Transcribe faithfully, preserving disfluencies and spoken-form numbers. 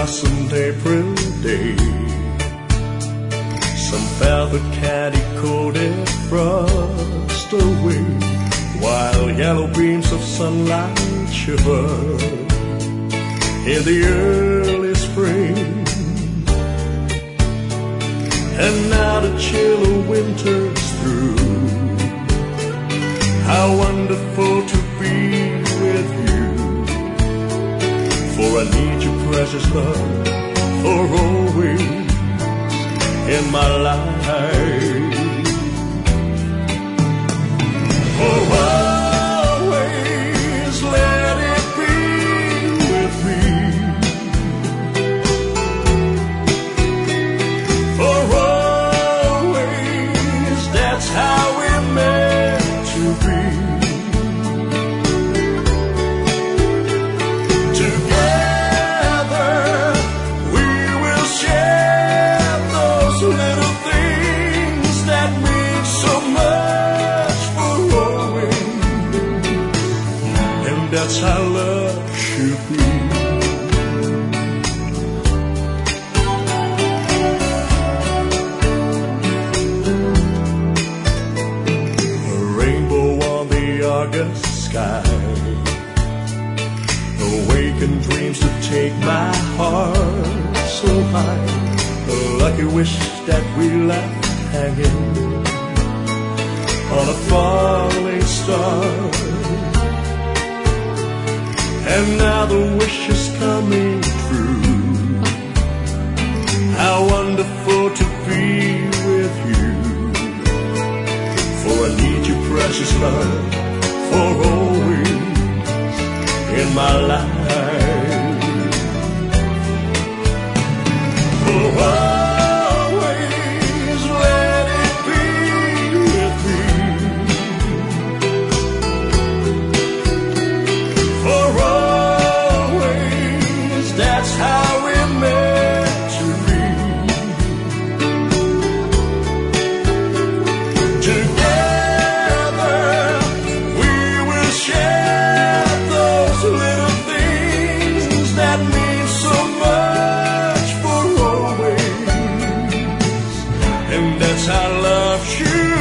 blossomed April day, some feathered candy-coated frost away, while yellow beams of sunlight shiver in the early spring. And now the chill of winter's through. How wonderful to be with you, for I need your precious love for always in my life. For always let it be with me. For always, that's how we're meant to be. Together we will share those little things that mean so much for always, and that's how love should be. A rainbow on the August sky, awakened dreams to take my heart so high, a lucky wish that we left hanging on a falling star. And now the wish is coming true. How wonderful to be with you, for I need your precious love for always in my life. For always let it be with me. For always, that's how we're meant to be. Together we will share those little things that mean so much for always, and that's how love should